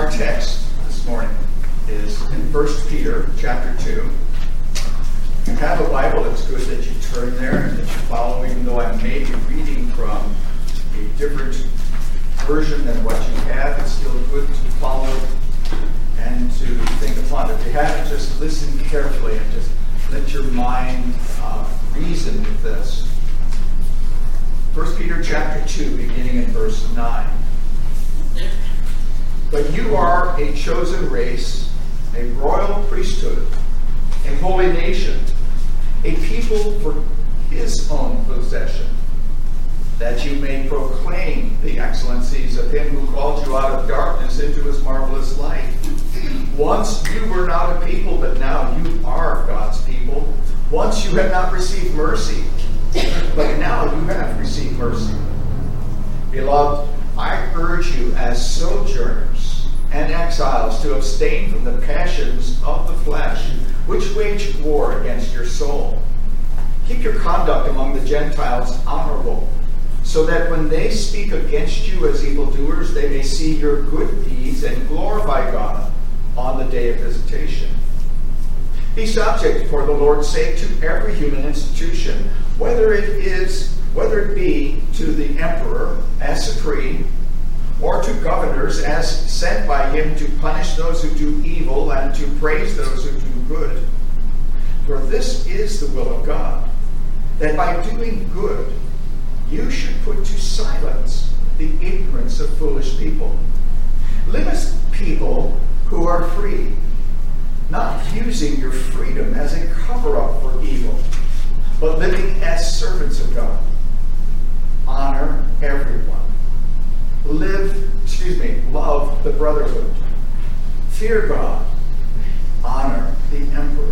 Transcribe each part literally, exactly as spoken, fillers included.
Our text this morning is in First Peter chapter two. If you have a Bible, it's good that you turn there and that you follow, even though I may be reading from a different version than what you have. It's still good to follow and to think upon it. If you haven't, just listen carefully and just let your mind uh, reason with this. First Peter chapter two, beginning in verse nine. But you are a chosen race, a royal priesthood, a holy nation, a people for his own possession, that you may proclaim the excellencies of him who called you out of darkness into his marvelous light. Once you were not a people, but now you are God's people. Once you had not received mercy, but now you have received mercy. Beloved, I urge you as sojourners and exiles to abstain from the passions of the flesh, which wage war against your soul. Keep your conduct among the Gentiles honorable, so that when they speak against you as evildoers, they may see your good deeds and glorify God on the day of visitation. Be subject for the Lord's sake to every human institution, whether it is whether it be to the emperor as supreme, or to governors as sent by him to punish those who do evil and to praise those who do good. For this is the will of God, that by doing good you should put to silence the ignorance of foolish people. Live as people who are free, not using your freedom as a cover-up for evil, but living as servants of God. Honor everyone. Live, excuse me, love the brotherhood. Fear God. Honor the emperor.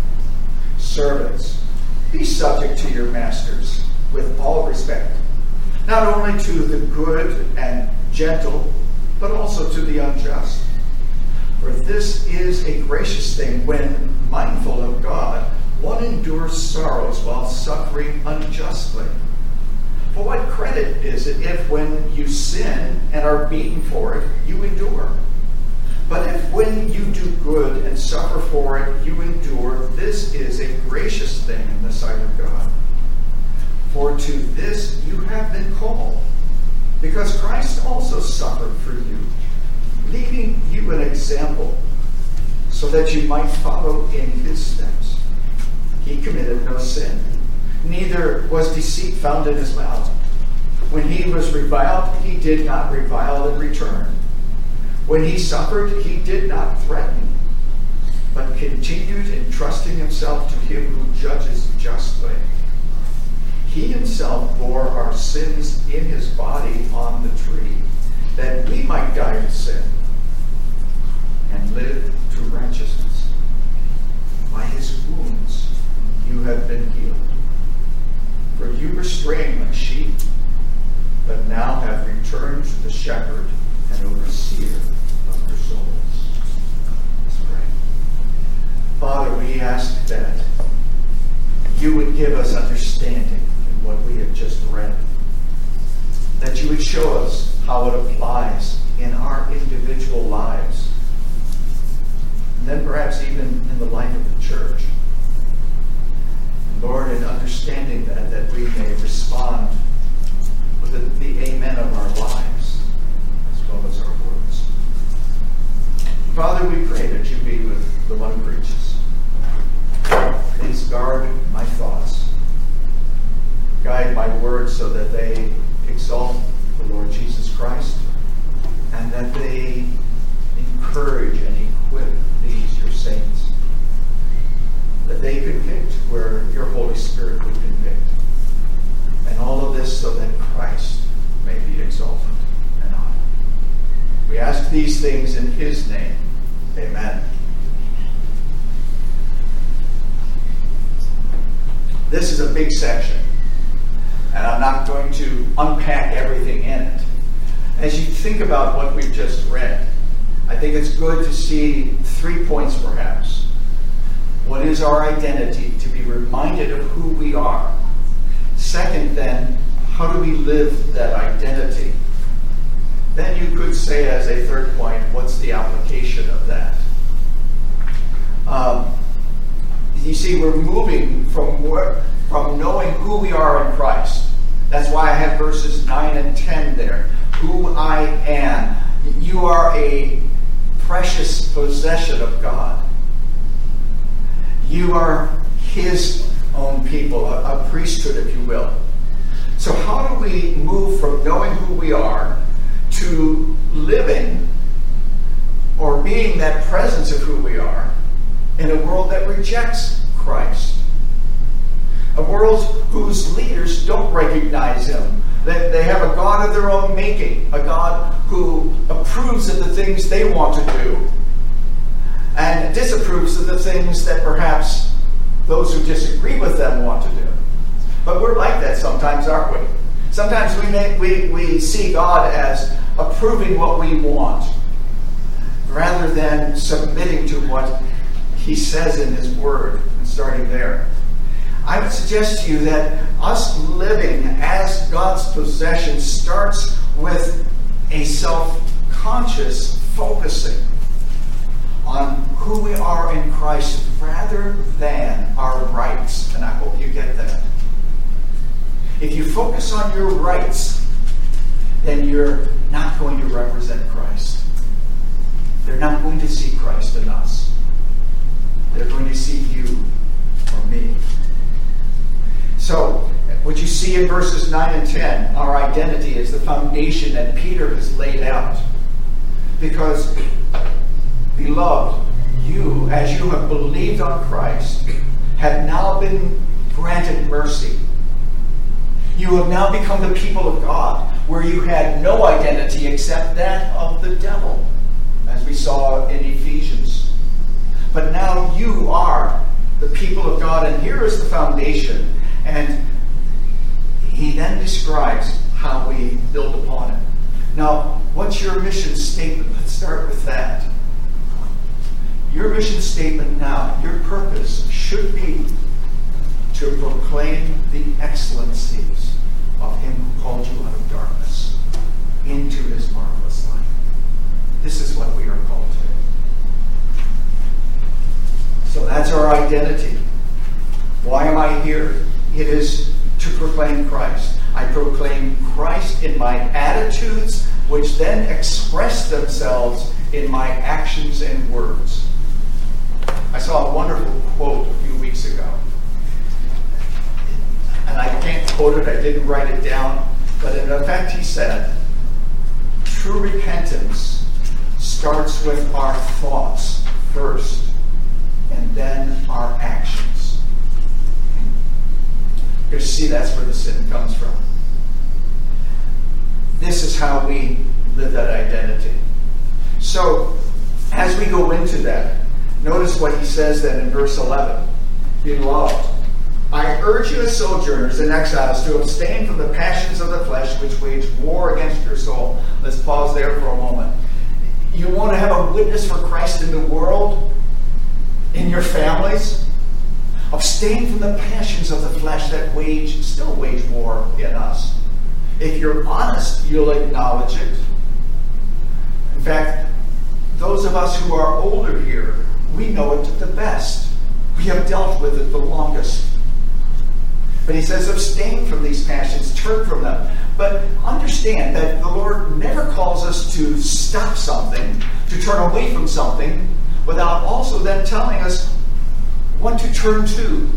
Servants, be subject to your masters with all respect, not only to the good and gentle, but also to the unjust. For this is a gracious thing when, mindful of God, one endures sorrows while suffering unjustly. For what credit is it if when you sin and are beaten for it, you endure? But if when you do good and suffer for it, you endure, this is a gracious thing in the sight of God. For to this you have been called, because Christ also suffered for you, leaving you an example, so that you might follow in his steps. He committed no sin, neither was deceit found in his mouth. When he was reviled, he did not revile in return. When he suffered, he did not threaten, but continued entrusting himself to him who judges justly. He himself bore our sins in his body on the tree, that we might die to sin and live to righteousness. By his wounds you have been healed. For you were straying like sheep, but now have returned to the shepherd and overseer of your souls. Let's pray. Father, we ask that you would give us understanding in what we have just read, that you would show us how it applies in our individual lives, and then perhaps even in the life of the church. And Lord, in understanding that, that we may respond with the, the amen of our lives, as well as our words. Father, we pray that you be with the one who preaches. Please guard my thoughts. Guide my words so that they exalt the Lord Jesus Christ, and that they encourage and equip these your saints, that they convict where your Holy Spirit would convict, and all of this so that Christ may be exalted and honored. We ask these things in his name. Amen. This is a big section, and I'm not going to unpack everything in it. As you think about what we've just read, I think it's good to see three points perhaps. What is our identity? To be reminded of who we are. Second, then, how do we live that identity? Then you could say as a third point, what's the application? see, we're moving from wor- from knowing who we are in Christ. That's why I have verses nine and ten there. Who I am. You are a precious possession of God. You are his own people, a, a priesthood, if you will. So how do we move from knowing who we are to living or being that presence of who we are in a world that rejects Christ? A world whose leaders don't recognize him. They, they have a God of their own making, a God who approves of the things they want to do and disapproves of the things that perhaps those who disagree with them want to do. But we're like that sometimes, aren't we? Sometimes we, may, we, we see God as approving what we want rather than submitting to what he says in his word and starting there. I would suggest to you that us living as God's possession starts with a self-conscious focusing on who we are in Christ rather than our rights. And I hope you get that. If you focus on your rights, then you're not going to represent Christ. They're not going to see Christ in us. They're going to see you or me. So, what you see in verses nine and ten, our identity is the foundation that Peter has laid out. Because, beloved, you, as you have believed on Christ, have now been granted mercy. You have now become the people of God, where you had no identity except that of the devil, as we saw in Ephesians. But now you are the people of God, and here is the foundation. And he then describes how we build upon it. Now, what's your mission statement? Let's start with that. Your mission statement now, your purpose should be to proclaim the excellencies of him who called you out of darkness into his marvelous light. This is what we are called to. So that's our identity. Why am I here? It is to proclaim Christ. I proclaim Christ in my attitudes, which then express themselves in my actions and words. I saw a wonderful quote a few weeks ago. And I can't quote it, I didn't write it down, but in effect he said, true repentance starts with our thoughts first, and then our actions. You see, that's where the sin comes from. This is how we live that identity. So, as we go into that, notice what he says then in verse eleven. Beloved, I urge you as sojourners and exiles to abstain from the passions of the flesh which wage war against your soul. Let's pause there for a moment. You want to have a witness for Christ in the world, in your families? Abstain from the passions of the flesh that wage, still wage war in us. If you're honest, you'll acknowledge it. In fact, those of us who are older here, we know it the best. We have dealt with it the longest. But he says, abstain from these passions, turn from them. But understand that the Lord never calls us to stop something, to turn away from something, without also then telling us what to turn to,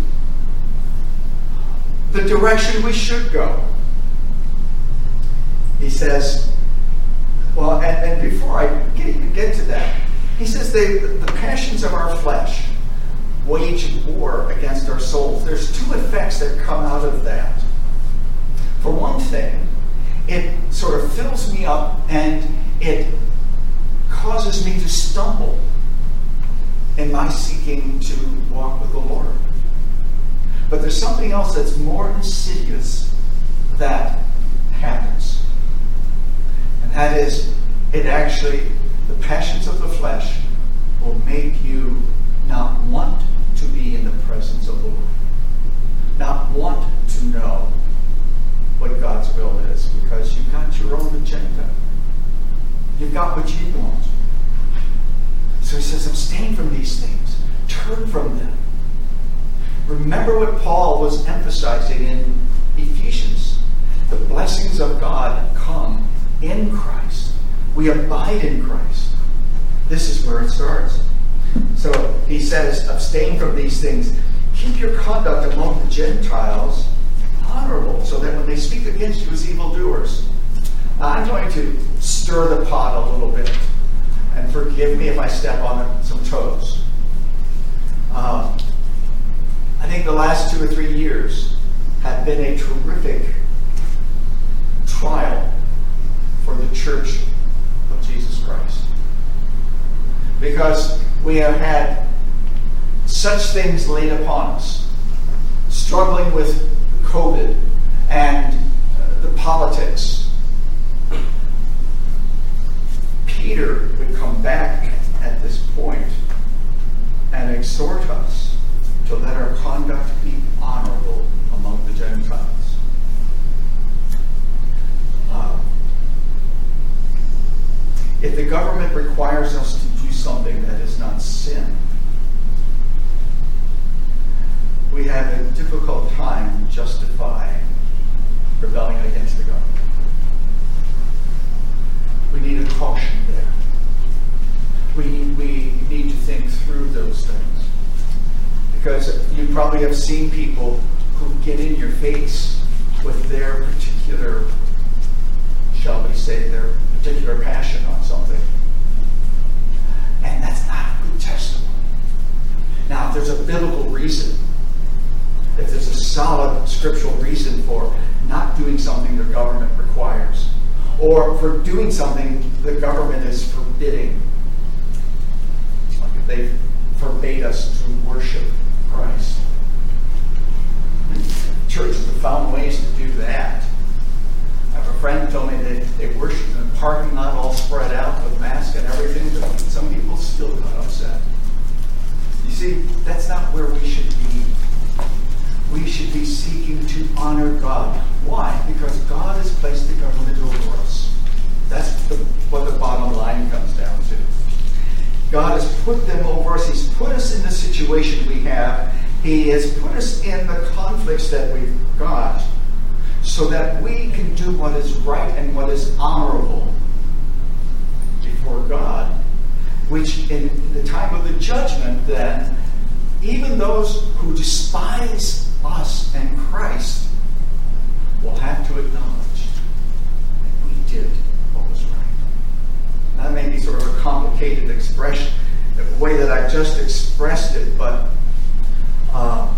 the direction we should go. He says, well, and, and before I get, even get to that, he says they, the passions of our flesh wage war against our souls. There's two effects that come out of that. For one thing, it sort of fills me up and it causes me to stumble in my seeking to walk with the Lord. But there's something else that's more insidious that happens. And that is, it actually, the passions of the flesh will make you not want to be in the presence of the Lord. Not want to know what God's will is, because you've got your own agenda. You've got what you want. So he says, abstain from these things. Turn from them. Remember what Paul was emphasizing in Ephesians. The blessings of God come in Christ. We abide in Christ. This is where it starts. So he says, abstain from these things. Keep your conduct among the Gentiles honorable, so that when they speak against you as evildoers. Now, I'm going to stir the pot a little bit, and forgive me if I step on some toes. Um, I think the last two or three years have been a terrific trial for the Church of Jesus Christ. Because we have had such things laid upon us, struggling with COVID and uh, the politics. Peter would come back at this point and exhort us to let our conduct be honorable among the Gentiles. Uh, if the government requires us to do something that is not sin, we have a difficult time justifying rebelling against the government. We need a caution there. We, we need to think through those things. Because you probably have seen people who get in your face with their particular, shall we say, their particular passion on something. And that's not a good testimony. Now, if there's a biblical reason, if there's a solid scriptural reason for not doing something the government requires, or for doing something the government is forbidding, like if they forbade us to worship Christ. Churches have found ways to do that. I have a friend who told me that they worship in the parking lot all spread out with masks and everything, but some people still got upset. You see, that's not where we should be. We should be seeking to honor God. Why? Because God has placed the government over us. That's the, what the bottom line comes down to. God has put them over us. He's put us in the situation we have. He has put us in the conflicts that we've got so that we can do what is right and what is honorable before God, which in the time of the judgment then, even those who despise us and Christ will have to acknowledge that we did what was right. That may be sort of a complicated expression, the way that I just expressed it, but um,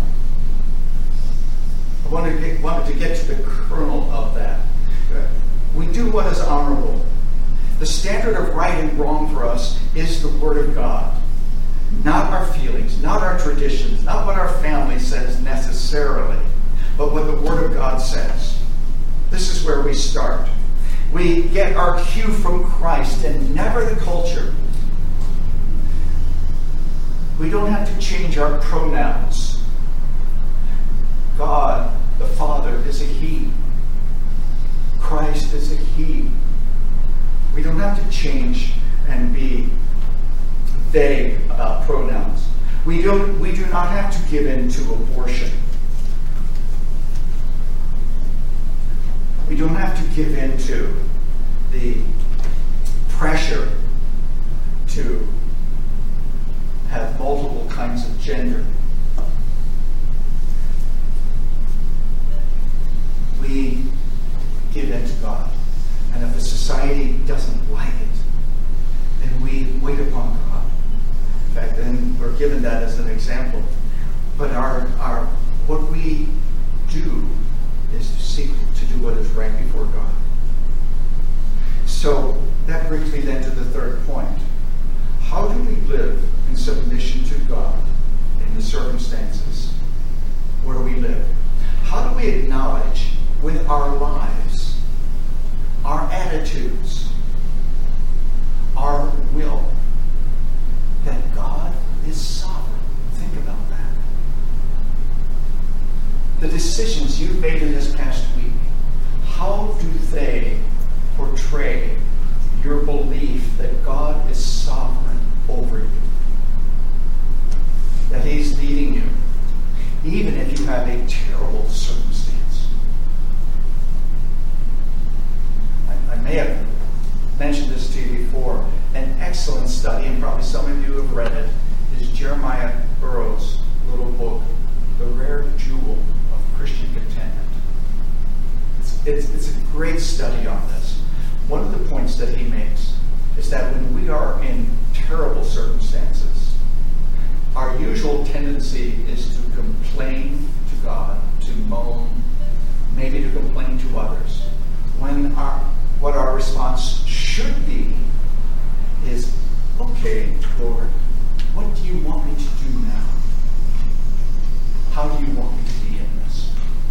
I wanted to, get, wanted to get to the kernel of that. We do what is honorable. The standard of right and wrong for us is the Word of God. Not our feelings, not our traditions, not what our family says necessarily, but what the Word of God says. This is where we start. We get our cue from Christ and never the culture. We don't have to change our pronouns. God, the Father, is a He. Christ is a He. We don't have to change and be vague about pronouns. We don't. We do not have to give in to abortion. We don't have to give in to the pressure to have multiple kinds of gender. We give in to God. And if the society doesn't like it, then we wait upon God. In fact, then we're given that as an example. But our our what we do is to seek to do what is right before God. So that brings me then to the third point. How do we live in submission to God in the circumstances where we live? How do we acknowledge with our lives, our attitudes, our will, that God is sovereign? Think about that. read it, is Jeremiah Burroughs' little book, The Rare Jewel of Christian Contentment. It's, it's, it's a great study on this. One of the points that he makes is that when we are in terrible circumstances, our usual tendency is to complain to God, to moan, maybe to complain to others. When our what our response should be is, okay, Lord, what do you want me to do now? How do you want me to be in this?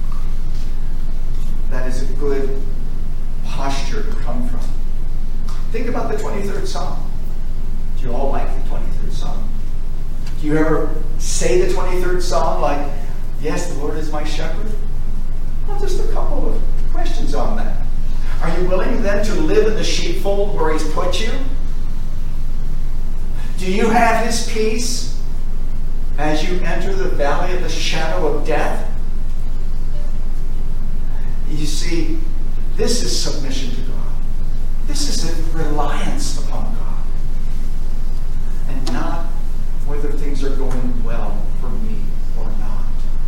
That is a good posture to come from. Think about the twenty-third Psalm. Do you all like the twenty-third Psalm? Do you ever say the twenty-third Psalm like, yes, the Lord is my shepherd? Well, just a couple of questions on that. Are you willing then to live in the sheepfold where he's put you? Do you have his peace as you enter the valley of the shadow of death? You see, this is submission to God. This is a reliance upon God. And not whether things are going well for me or not.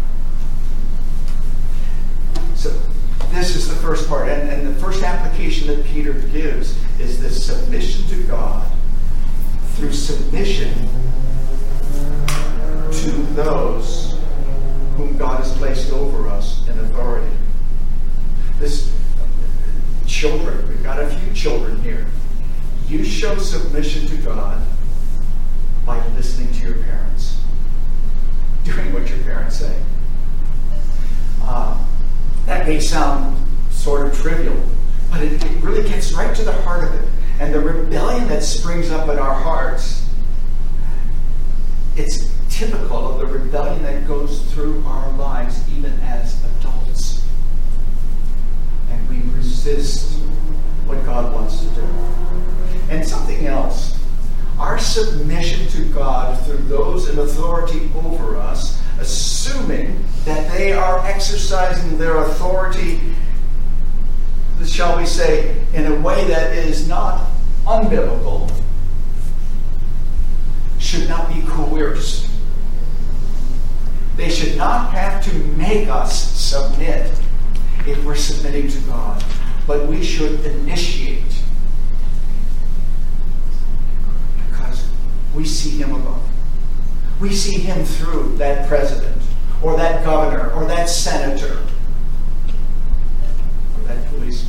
So this is the first part. And, and the first application that Peter gives is this submission to God through submission to those whom God has placed over us in authority. This children, we've got a few children here. You show submission to God by listening to your parents, doing what your parents say. Uh, that may sound sort of trivial, but it, it really gets right to the heart of it. And the rebellion that springs up in our hearts, it's typical of the rebellion that goes through our lives even as adults. And we resist what God wants to do. And something else, our submission to God through those in authority over us, assuming that they are exercising their authority, shall we say, in a way that is not unbiblical, should not be coerced. They should not have to make us submit if we're submitting to God, but we should initiate, because we see him above. We see him through that president, or that governor, or that senator, or that policeman.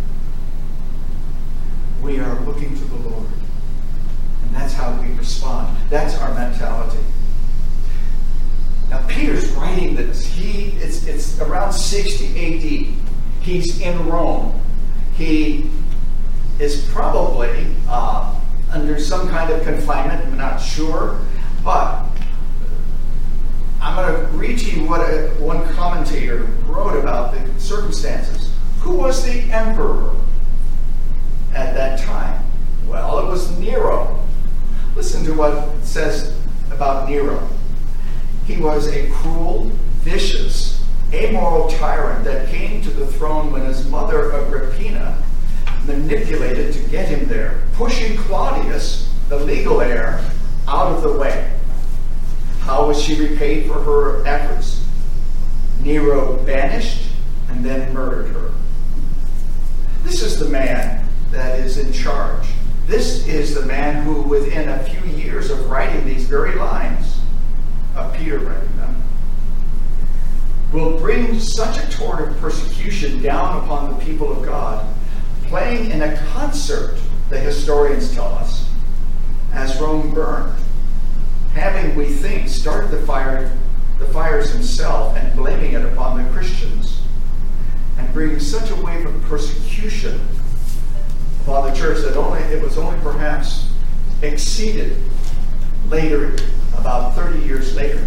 We are looking to the Lord, and that's how we respond. That's our mentality. Now, Peter's writing this. He it's, it's around sixty A D. He's in Rome. He is probably uh, under some kind of confinement. I'm not sure. But I'm going to read to you what a, one commentator wrote about the circumstances. Who was the emperor at that time? Well, it was Nero. Listen to what it says about Nero. He was a cruel, vicious, amoral tyrant that came to the throne when his mother Agrippina manipulated to get him there, pushing Claudius, the legal heir, out of the way. How was she repaid for her efforts? Nero banished and then murdered her. This is the man that is in charge. This is the man who, within a few years of writing these very lines, of Peter writing them, will bring such a torrent of persecution down upon the people of God, playing in a concert, the historians tell us, as Rome burned, having, we think, started the fire, the fires himself and blaming it upon the Christians, and bringing such a wave of persecution upon the church that only it was only perhaps exceeded later, about thirty years later.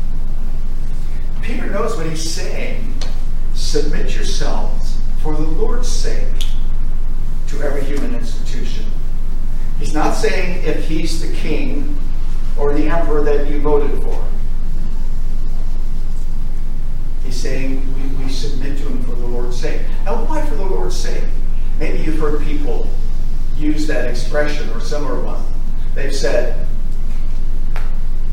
Peter knows what he's saying. Submit yourselves for the Lord's sake to every human institution. He's not saying if he's the king or the emperor that you voted for. He's saying we, we submit to him for the Lord's sake. Now, why for the Lord's sake? Maybe you've heard people use that expression or similar one. They've said,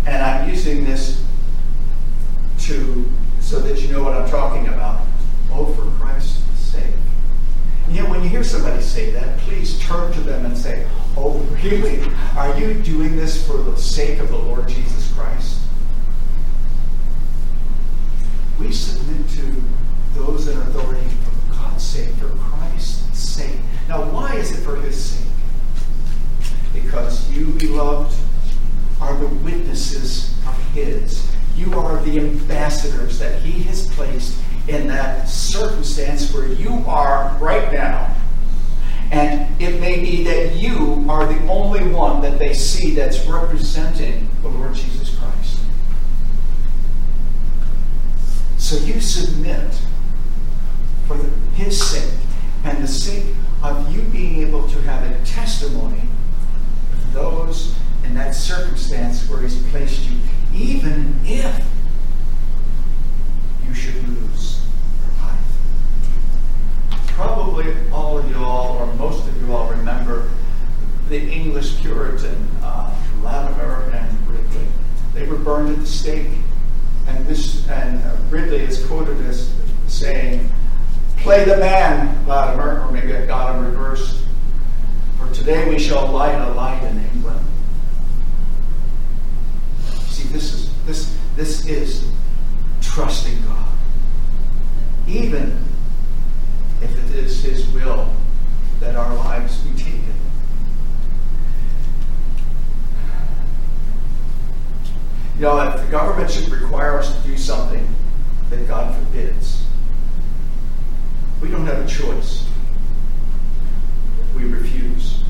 And I'm using this to so that you know what I'm talking about. Oh, for Christ's sake. And yet when you hear somebody say that, please turn to them and say, oh, really? Are you doing this for the sake of the Lord Jesus Christ? We submit to those in authority for God's sake, for Christ's sake. Now, why is it for his sake? Because you, beloved, are the witnesses of his. You are the ambassadors that he has placed in that circumstance where you are right now. And it may be that you are the only one that they see that's representing the Lord Jesus Christ. So you submit for the, his sake and the sake of you being able to have a testimony of those in that circumstance where he's placed you, even if you should lose your life. Probably all of you all, or most of you all, remember the English Puritan, uh, Latimer and Ridley. They were burned at the stake. And this, and uh, Ridley is quoted as saying, "Play the man, Latimer," or maybe I got him reversed. "For today we shall light a light in England." See, this is this this is trusting God, even if it is his will that our lives be taken. You know, if the government should require us to do something that God forbids, we don't have a choice. We refuse.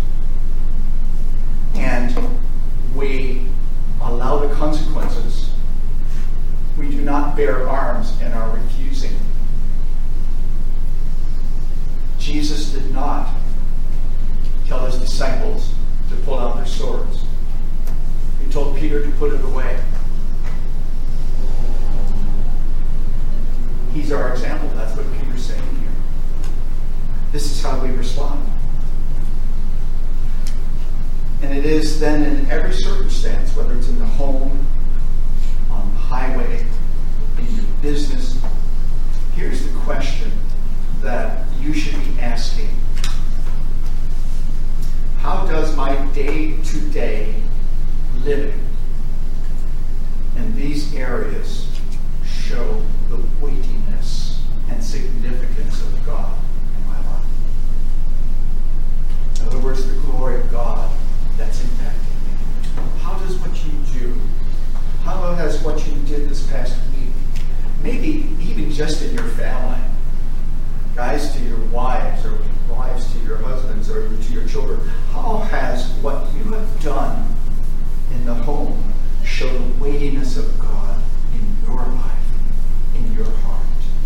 And we allow the consequences. We do not bear arms in our refusing. Jesus did not tell his disciples to pull out their swords. He told Peter to put it away. He's our example. That's what Peter's saying here. This is how we respond. And it is then in every circumstance, whether it's in the home, on the highway, in your business. Here's the question that you should be asking. How does my day-to-day living in these areas show the weightiness and significance of God in my life? In other words, the glory of God that's impacting me. How does what you do, how has what you did this past week, maybe even just in your family, guys to your wives, or wives to your husbands, or to your children, how has what you have done in the home show the weightiness of God in your life, in your heart?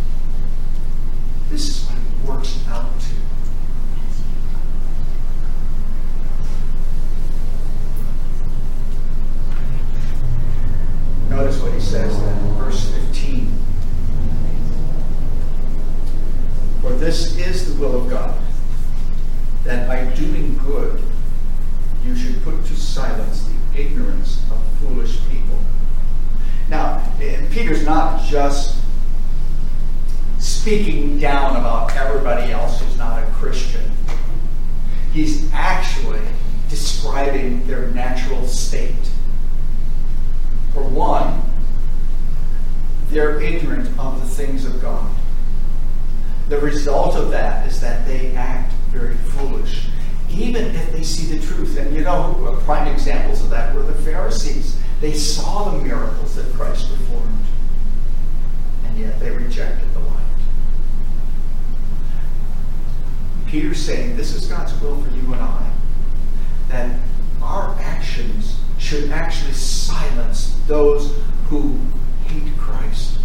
This is what it works out to. Notice what he says then in verse fifteen. For this is the will of God, that by doing good you should put to silence the ignorance of foolish people. Now, Peter's not just speaking down about everybody else who's not a Christian. He's actually describing their natural state. For one, they're ignorant of the things of God. The result of that is that they act very foolish, even if they see the truth. And you know, prime examples of that were the Pharisees. They saw the miracles that Christ performed, and yet they rejected the light. Peter's saying this is God's will for you and I, that our actions should actually silence those who hate Christ.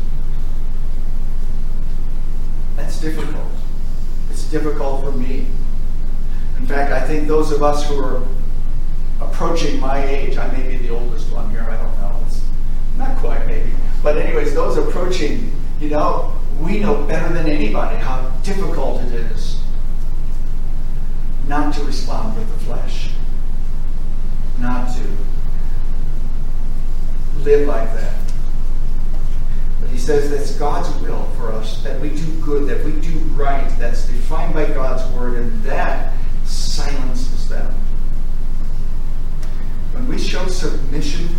That's difficult. It's difficult for me. In fact, I think those of us who are approaching my age, I may be the oldest one here, I don't know. It's not quite maybe. But anyways, those approaching, you know, we know better than anybody how difficult it is not to respond with the flesh. Not to live like that. But he says that's God's will for us, that we do good, that we do right, that's defined by God's word, and that silences them. When we show submission,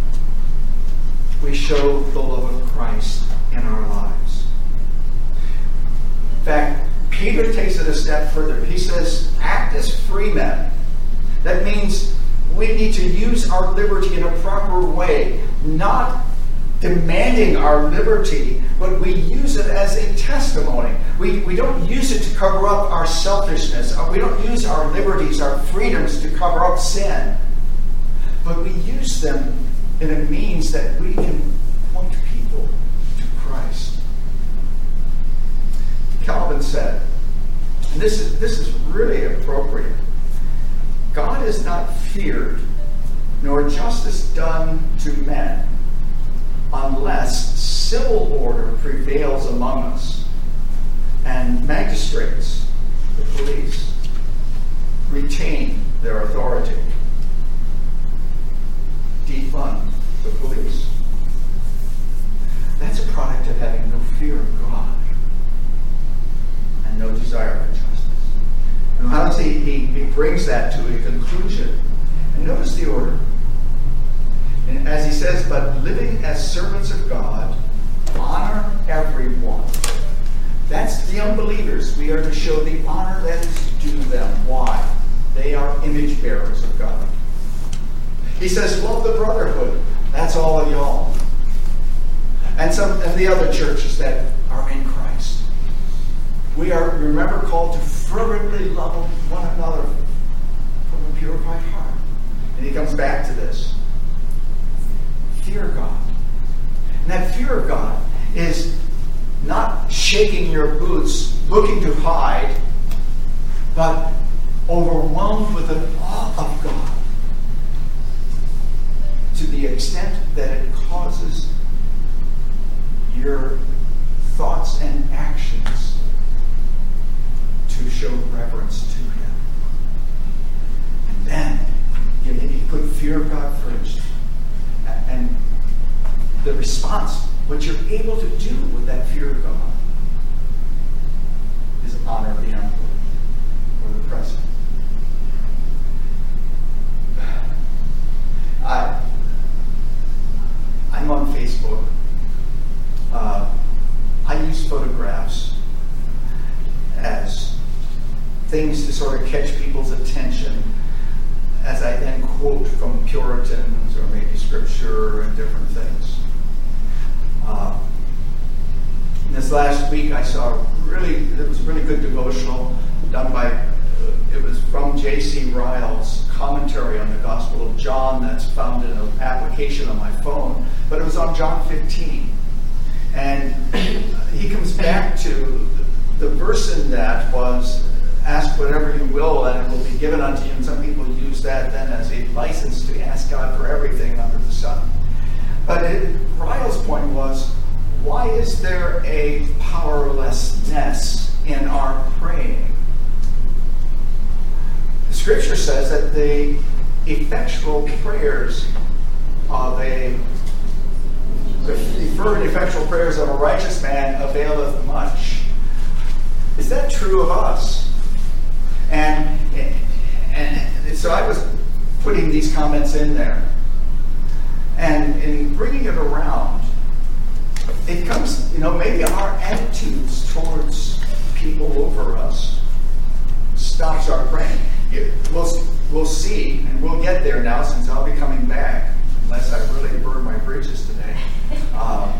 we show the love of Christ in our lives. In fact, Peter takes it a step further. He says, act as free men. That means we need to use our liberty in a proper way, not demanding our liberty, but we use it as a testimony. We, we don't use it to cover up our selfishness. We don't use our liberties, our freedoms to cover up sin. But we use them in a means that we can point people to Christ. Calvin said, and this is, this is really appropriate, God is not feared, nor justice done to men, unless civil order prevails among us, and magistrates, the police, retain their authority. Defund the police. That's a product of having no fear of God and no desire for justice. And how does he, he, he brings that to a conclusion? And notice the order. And as he says, but living as servants of God, honor everyone. That's the unbelievers. We are to show the honor that is due them. Why? They are image bearers of God. He says, love the brotherhood. That's all of y'all. And some and the other churches that are in Christ. We are, remember, called to fervently love one another from a purified heart. And he comes back to this. Fear God. And that fear of God is not shaking your boots, looking to hide, but overwhelmed with an awe of God, to the extent that it causes your thoughts and actions to show reverence to Him. And then you, you put fear of God first. And the response, what you're able to do with that fear of God, is honor the emperor or the president. I, I'm on Facebook. Uh, I use photographs as things to sort of catch people's attention, as I then quote from Puritans or maybe scripture and different things. Uh, this last week I saw really, it was a really good devotional done by, uh, it was from J C Ryle's commentary on the Gospel of John that's found in an application on my phone, but it was on John fifteen. And he comes back to the verse in that was, ask whatever you will and it will be given unto you. And some people use that then as a license to ask God for everything under the sun. But it, Ryle's point was, why is there a powerlessness in our praying? The scripture says that the effectual prayers of a the fervent effectual prayers of a righteous man availeth much. Is that true of us? And, and so I was putting these comments in there. And in bringing it around, it comes, you know, maybe our attitudes towards people over us stops our praying. We'll, we'll see, and we'll get there now since I'll be coming back, unless I really burn my bridges today. Um,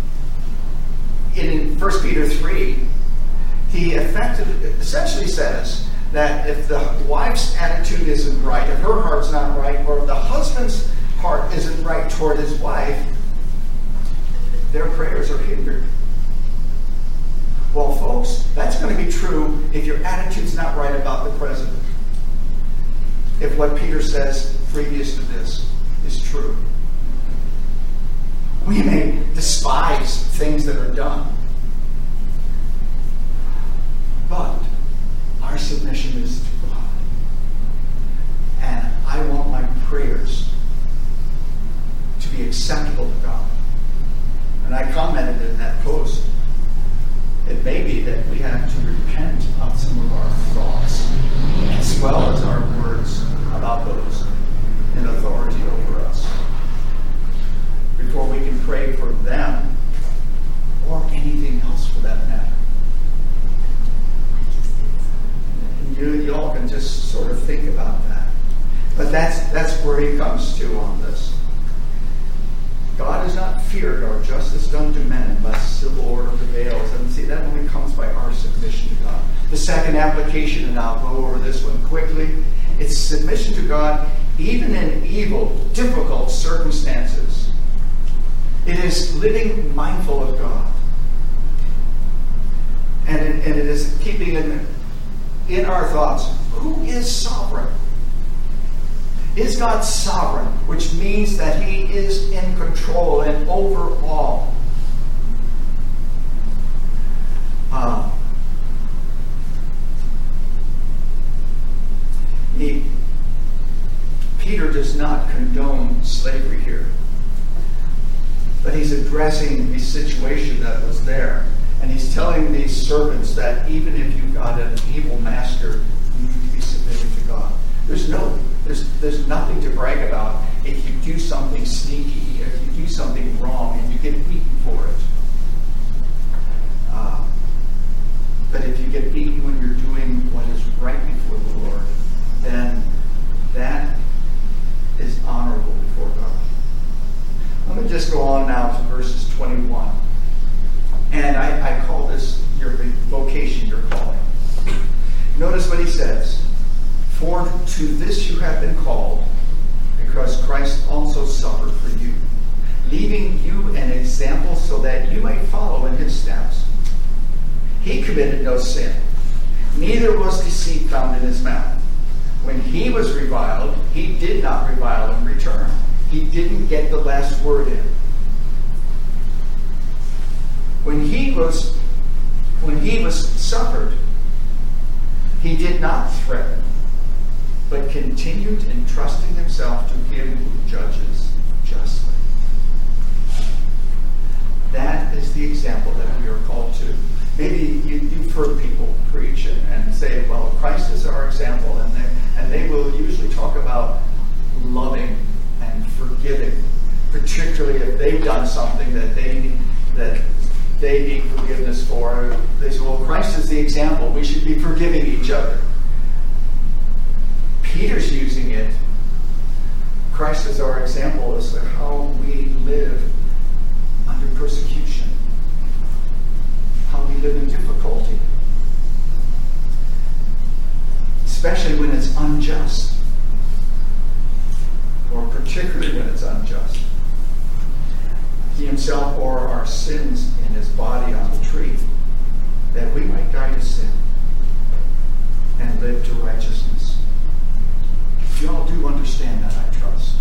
in First Peter three, he effectively, essentially says that if the wife's attitude isn't right, if her heart's not right, or if the husband's heart isn't right toward his wife, their prayers are hindered. Well, folks, that's going to be true if your attitude's not right about the president. If what Peter says previous to this is true. We may despise things that are done, but our submission is to God. And I want my prayers to be acceptable to God. And I commented in that post, it may be that we have to repent of some of our thoughts as well as our words about those in authority over us before we can pray for them or anything else for that matter. And you, you all can just sort of think about that. But that's that's where he comes to on this. God is not feared or justice done to men unless civil order prevails. And see, that only comes by our submission to God. The second application, and I'll go over this one quickly, it's submission to God even in evil, difficult circumstances. It is living mindful of God. And it, and it is keeping in, in our thoughts, who is sovereign? Is God sovereign, which means that he is in control and over all. Um, he, Peter does not condone slavery here, but he's addressing the situation that was there. And he's telling these servants that even if you've got an evil master, you need to be submitted to God. There's no, there's there's nothing to brag about if you do something sneaky, if you do something wrong, and you get beaten for it. Uh, but if you get beaten when you're doing what is right before the Lord, then that is honorable before God. Let me just go on now to verses twenty-one. And I, I call this your vocation, your calling. Notice what he says. For to this you have been called, because Christ also suffered for you, leaving you an example so that you might follow in his steps. He committed no sin, neither was deceit found in his mouth. When he was reviled, he did not revile in return. He didn't get the last word in. When he was, when he was suffered, he did not threaten, but continued entrusting himself to him who judges justly. That is the example that we are called to. Maybe you, you've heard people preach and, and say, well, Christ is our example, and they, and they will usually talk about loving and forgiving, particularly if they've done something that they that they need forgiveness for. They say, well, Christ is the example. We should be forgiving each other. Peter's using it. Christ is our example as to how we live under persecution, how we live in difficulty, especially when it's unjust, or particularly when it's unjust. He himself bore our sins in his body on the tree, that we might die to sin and live to righteousness. You all do understand that, I trust.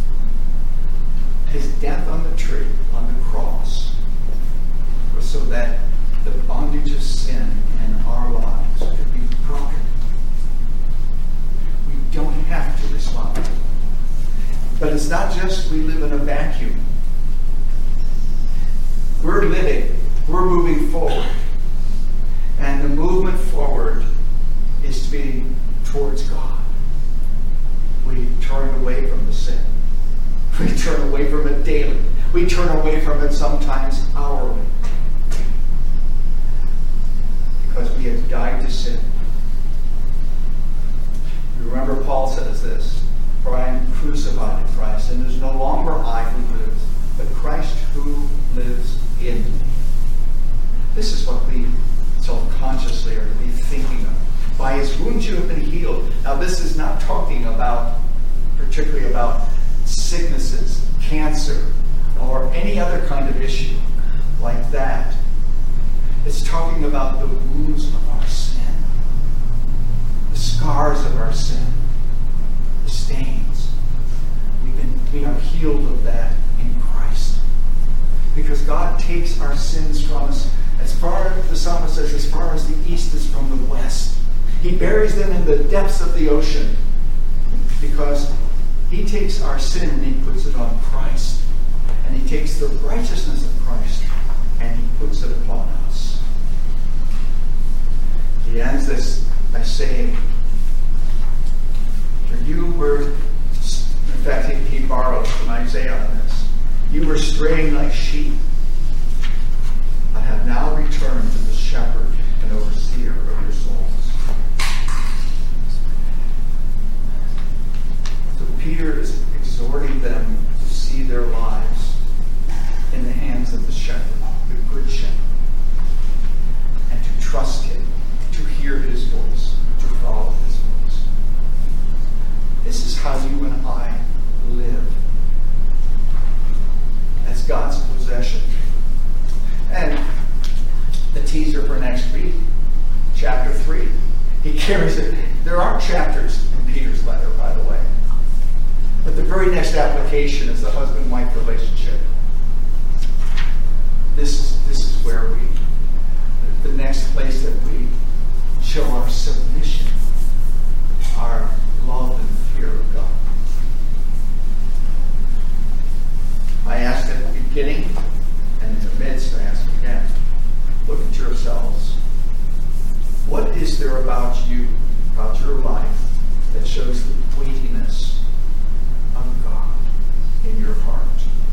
His death on the tree, on the cross, was so that the bondage of sin in our lives could be broken. We don't have to respond. But it's not just we live in a vacuum. We're living. We're moving forward. And the movement forward is to be towards God. We turn away from the sin. We turn away from it daily. We turn away from it sometimes hourly. Because we have died to sin. You remember Paul says this, for I am crucified in Christ, and it is no longer I who lives, but Christ who lives in me. This is what we self-consciously are to be thinking of. By his wounds you have been healed. Now this is not talking about, particularly about sicknesses, cancer, or any other kind of issue like that. It's talking about the wounds of our sin, the scars of our sin, the stains. We've been, we are healed of that in Christ. Because God takes our sins from us as far, the psalmist says, as far as the east is from the west. He buries them in the depths of the ocean because he takes our sin and he puts it on Christ. And he takes the righteousness of Christ and he puts it upon us. He ends this by saying, for you were, in fact, he, he borrows from Isaiah on this, you were straying like sheep, but have now returned to the shepherd and overseer of your souls. So Peter is exhorting them to see their lives in the hands of the shepherd, the good shepherd, and to trust him, to hear his voice, to follow his voice. This is how you and I live as God's possession. And the teaser for next week, chapter three. He carries it. There aren't chapters in Peter's letter, by the way. But the very next application is the husband-wife relationship. This is, this is where we, the next place that we show our submission, our love and fear of God. I asked at the beginning, and in the midst, I ask again, look at yourselves. What is there about you, about your life, that shows the weightiness of God in your heart?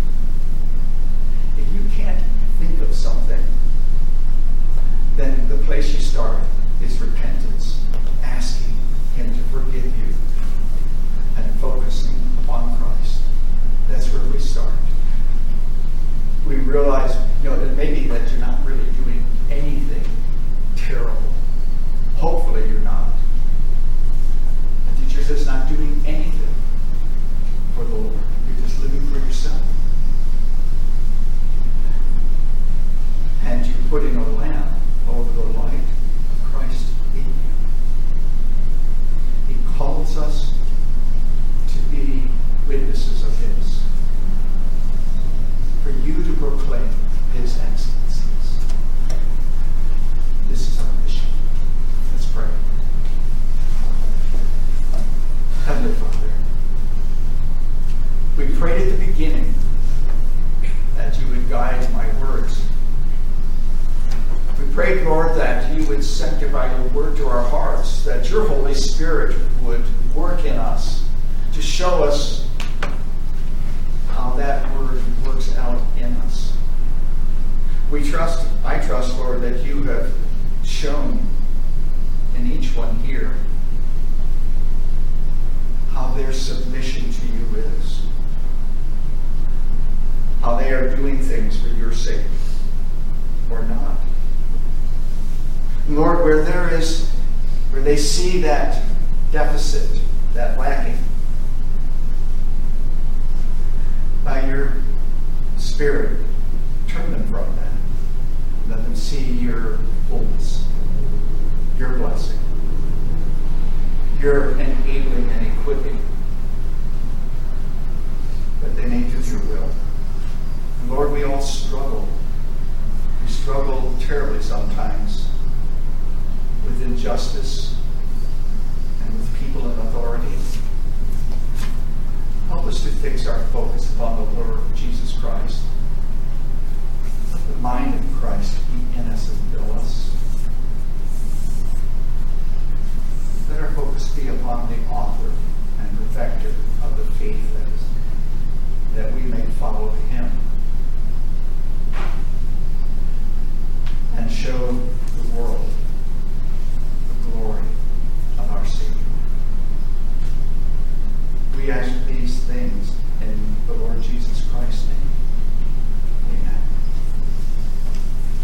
If you can't think of something, then the place you start is repentance, asking him to forgive you and focusing upon Christ. That's where we start. We realize, you know, that maybe that you're not really doing anything terrible. Hopefully you're not. And that you're just not doing anything for the Lord. You're just living for yourself. And you're putting a lamp over the light of Christ in you. He calls us to be witnesses of his. For you to proclaim his excellencies. This is our mission. Let's pray. Heavenly Father, we prayed at the beginning that you would guide my words. We prayed, Lord, that you would sanctify your word to our hearts, that your Holy Spirit would work in us to show us how that word works out in us. We trust, I trust, Lord, that you have shown in each one here how their submission to you is. How they are doing things for your sake or not. Lord, where there is, where they see that deficit, that lacking, by your Spirit, turn them from that. Let them see your fullness, your blessing, your enabling and equipping, that they may do your will. And Lord, we all struggle. We struggle terribly sometimes with injustice and with people in authority. Help us to fix our focus upon the Lord Jesus Christ. Let the mind of Christ be in us and fill us.